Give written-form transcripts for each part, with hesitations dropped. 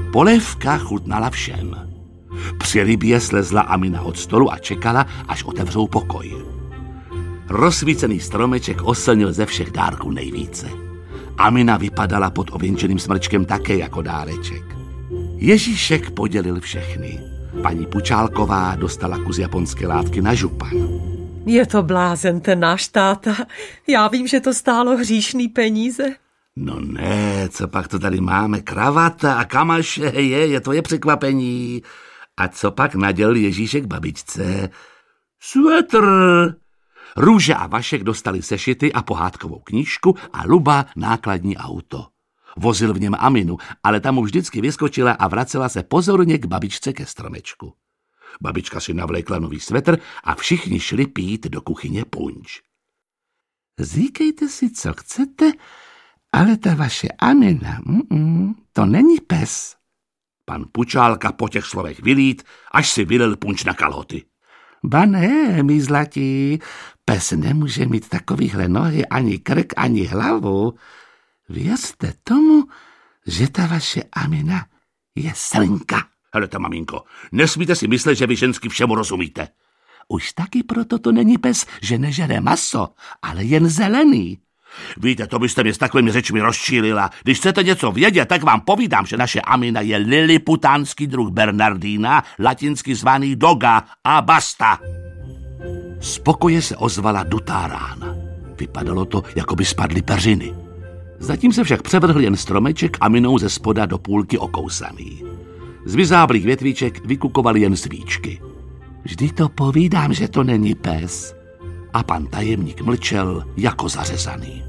Polévka chutnala všem. Při rybě slezla Amina od stolu a čekala, až otevřou pokoj. Rozsvícený stromeček oslnil ze všech dárků nejvíce. Amina vypadala pod ověnčeným smrčkem také jako dáreček. Ježíšek podělil všechny. Paní Pučálková dostala kus japonské látky na župan. Je to blázen ten náš táta. Já vím, že to stálo hříšný peníze. No ne, co pak to tady máme? Kravata a kamaše, je tvoje překvapení. A co pak nadělil Ježíšek babičce? Svetr. Růže a Vašek dostali sešity a pohádkovou knížku a Luba nákladní auto. Vozil v něm Aminu, ale ta mu vždycky vyskočila a vracela se pozorně k babičce ke stromečku. Babička si navlékla nový svetr a všichni šli pít do kuchyně punč. Říkejte si, co chcete, ale ta vaše Amina, to není pes. Pan Pučálka po těch slovech vylít, až si vylil punč na kalhoty. Ba ne, mý zlatí, pes nemůže mít takovýhle nohy, ani krk, ani hlavu. Věřte tomu, že ta vaše Amina je srnka. Helete, maminko, nesmíte si myslet, že vy žensky všemu rozumíte. Už taky proto to není pes, že nežere maso, ale jen zelený. Víte, to byste mě s takovými řečmi rozčílila. Když chcete něco vědět, tak vám povídám, že naše Amina je liliputánský druh Bernardína, latinsky zvaný Doga a basta. Z pokoje se ozvala dutá rána. Vypadalo to, jako by spadly peřiny. Zatím se však převrhl jen stromeček Aminou ze spoda do půlky okousaný. Z vyzáblých větviček vykukovaly jen svíčky. Vždy to povídám, že to není pes. A pan tajemník mlčel jako zařezaný.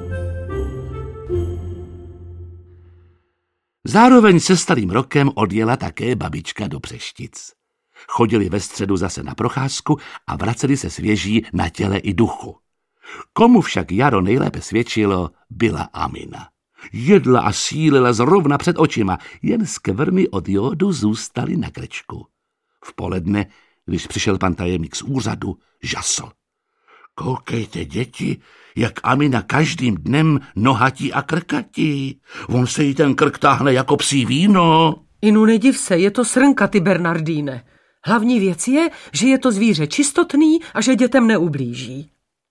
Zároveň se starým rokem odjela také babička do Břeštic. Chodili ve středu zase na procházku a vraceli se svěží na těle i duchu. Komu však jaro nejlépe svědčilo, byla Amina. Jedla a sílila zrovna před očima, jen skvrny od jodu zůstaly na krčku. V poledne, když přišel pan tajemník z úřadu, žasl. Koukejte, děti, jak Amina každým dnem nohatí a krkatí. On se jí ten krk táhne jako psí víno. Inu, nediv se, je to srnka, ty Bernardíne. Hlavní věc je, že je to zvíře čistotný a že dětem neublíží.